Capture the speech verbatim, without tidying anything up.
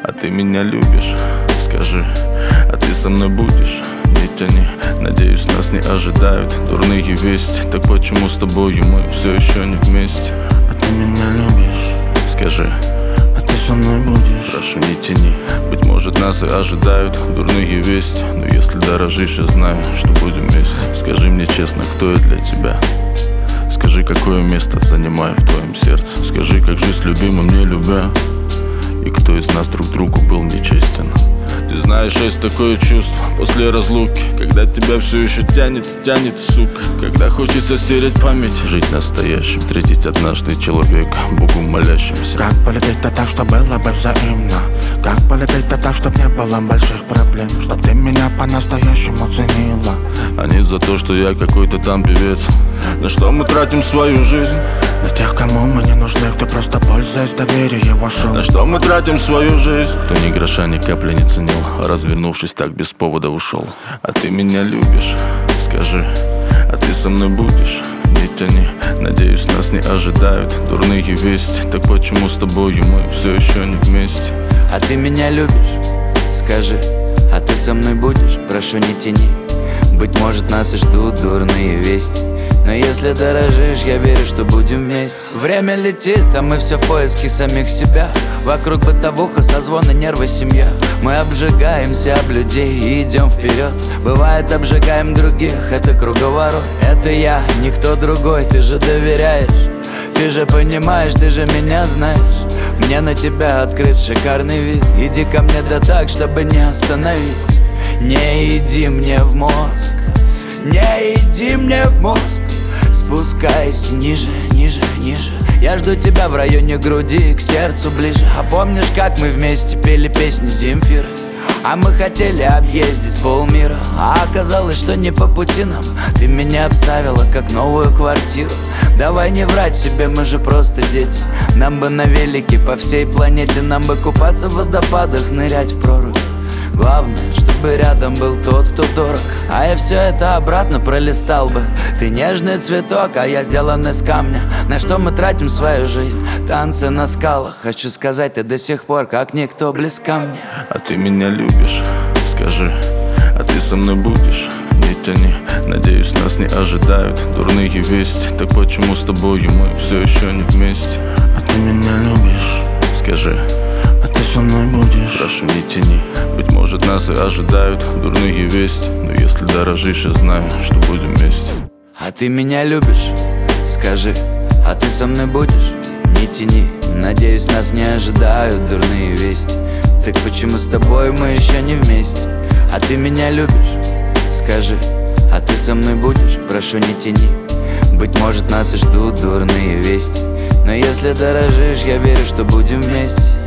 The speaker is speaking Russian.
А ты меня любишь? Скажи, а ты со мной будешь? Не тяни, надеюсь, нас не ожидают дурные вести. Так почему с тобою мы все еще не вместе? А ты меня любишь? Скажи, а ты со мной будешь? Прошу, не тяни, быть может, нас и ожидают дурные вести. Но если дорожишь, я знаю, что будем вместе. Скажи мне честно, кто я для тебя? Скажи, какое место занимаю в твоем сердце? Скажи, как жить с любимым, не любя? И кто из нас друг другу был нечестен? Ты знаешь, есть такое чувство после разлуки, когда тебя все еще тянет, тянет, сука. Когда хочется стереть память, жить настоящим, встретить однажды человека, Богу молящимся. Как полюбить-то так, что было бы взаимно? Как полюбить-то так, чтоб не было больших проблем? Чтоб ты меня по-настоящему ценила, а не за то, что я какой-то там певец. На что мы тратим свою жизнь? На тех, кому мы не нужны, кто просто пользуясь доверием вошел. На что мы тратим свою жизнь? Кто ни гроша, ни капли не ценил, развернувшись так без повода ушел. А ты меня любишь? Скажи, а ты со мной будешь? Не тяни, надеюсь, нас не ожидают дурные вести. Так почему с тобою мы все еще не вместе? А ты меня любишь? Скажи, а ты со мной будешь? Прошу, не тяни, быть может, нас и ждут дурные вести. Но если дорожишь, я верю, что будем вместе. Время летит, а мы все в поиске самих себя. Вокруг бытовуха, созвоны, нервы, семья. Мы обжигаемся об людей и идем вперед. Бывает, обжигаем других, это круговорот. Это я, никто другой, ты же доверяешь. Ты же понимаешь, ты же меня знаешь. Мне на тебя открыт шикарный вид. Иди ко мне да так, чтобы не остановить. Не иди мне в мозг, не иди мне в мозг. Спускайся ниже, ниже, ниже. Я жду тебя в районе груди, к сердцу ближе. А помнишь, как мы вместе пели песни Земфиры? А мы хотели объездить полмира, а оказалось, что не по пути нам. Ты меня обставила как новую квартиру. Давай не врать себе, мы же просто дети. Нам бы на велике по всей планете. Нам бы купаться в водопадах, нырять в прорубь. Главное, чтобы рядом был тот, кто дорог. А я все это обратно пролистал бы. Ты нежный цветок, а я сделан из камня. На что мы тратим свою жизнь? Танцы на скалах. Хочу сказать, ты до сих пор как никто близка мне. А ты меня любишь? Скажи, а ты со мной будешь? Не тяни, надеюсь, нас не ожидают дурные вести. Так почему с тобою мы все еще не вместе? А ты меня любишь? Скажи, а ты со мной будешь? Прошу, не тяни, быть может, нас и ожидают дурные вести. Но если дорожишь, я знаю, что будем вместе. А ты меня любишь? Скажи, а ты со мной будешь? Не тяни, надеюсь, нас не ожидают дурные вести. Так почему с тобой мы еще не вместе? А ты меня любишь? Скажи, а ты со мной будешь? Прошу, не тяни, быть может, нас и ждут дурные вести. Но если дорожишь, я верю, что будем вместе.